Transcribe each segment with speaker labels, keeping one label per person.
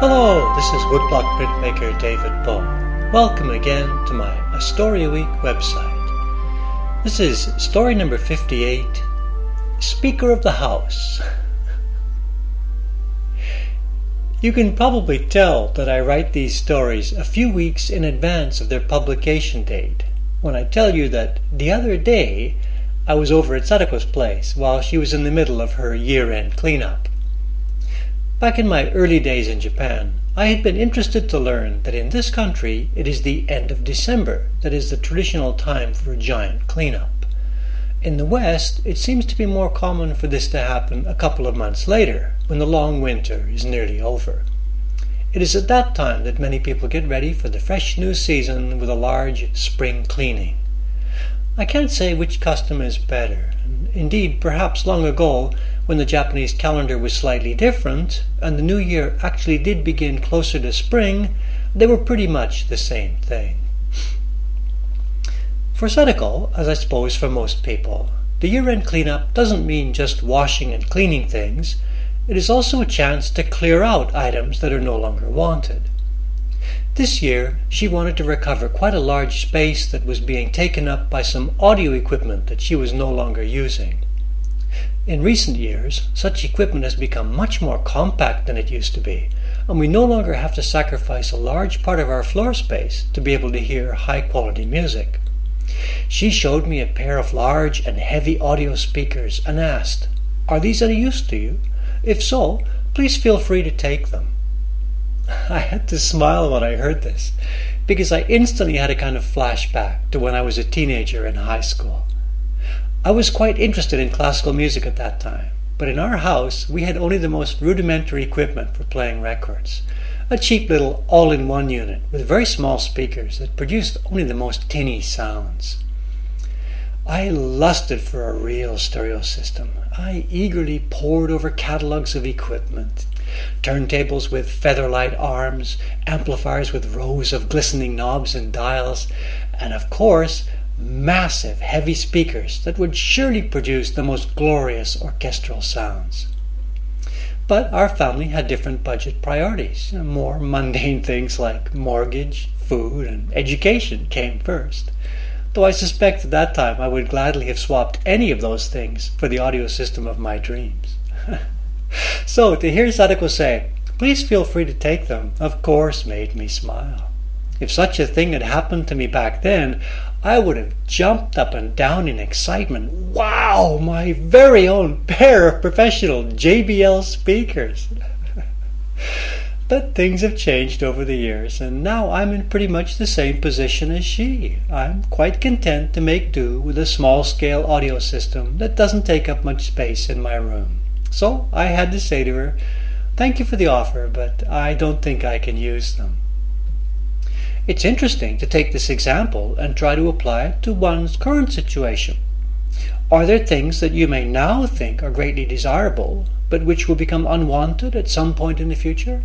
Speaker 1: Hello, this is woodblock printmaker David Bow. Welcome again to my A Story a Week website. This is story number 58, Speaker of the House. You can probably tell that I write these stories a few weeks in advance of their publication date when I tell you that the other day I was over at Sadako's place while she was in the middle of her year-end cleanup. Back in my early days in Japan, I had been interested to learn that in this country it is the end of December that is the traditional time for a giant cleanup. In the West, it seems to be more common for this to happen a couple of months later, when the long winter is nearly over. It is at that time that many people get ready for the fresh new season with a large spring cleaning. I can't say which custom is better. Indeed, perhaps long ago, when the Japanese calendar was slightly different, and the new year actually did begin closer to spring, they were pretty much the same thing. For Sadako, as I suppose for most people, the year-end cleanup doesn't mean just washing and cleaning things. It is also a chance to clear out items that are no longer wanted. This year, she wanted to recover quite a large space that was being taken up by some audio equipment that she was no longer using. In recent years, such equipment has become much more compact than it used to be, and we no longer have to sacrifice a large part of our floor space to be able to hear high-quality music. She showed me a pair of large and heavy audio speakers and asked, "Are these any use to you? If so, please feel free to take them." I had to smile when I heard this, because I instantly had a kind of flashback to when I was a teenager in high school. I was quite interested in classical music at that time, but in our house we had only the most rudimentary equipment for playing records. A cheap little all-in-one unit with very small speakers that produced only the most tinny sounds. I lusted for a real stereo system. I eagerly pored over catalogues of equipment. Turntables with feather-light arms, amplifiers with rows of glistening knobs and dials, and of course, massive heavy speakers that would surely produce the most glorious orchestral sounds. But our family had different budget priorities. More mundane things like mortgage, food, and education came first. Though I suspect at that time I would gladly have swapped any of those things for the audio system of my dreams. So to hear Sadako say, "Please feel free to take them," of course made me smile. If such a thing had happened to me back then, I would have jumped up and down in excitement. Wow, my very own pair of professional JBL speakers! But things have changed over the years, and now I'm in pretty much the same position as she. I'm quite content to make do with a small-scale audio system that doesn't take up much space in my room. So I had to say to her, "Thank you for the offer, but I don't think I can use them." It's interesting to take this example and try to apply it to one's current situation. Are there things that you may now think are greatly desirable, but which will become unwanted at some point in the future?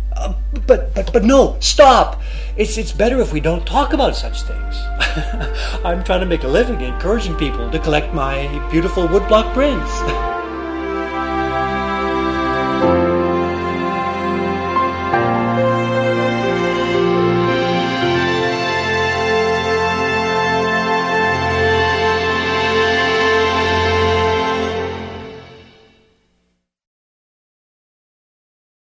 Speaker 1: But no, stop! It's better if we don't talk about such things. I'm trying to make a living encouraging people to collect my beautiful woodblock prints.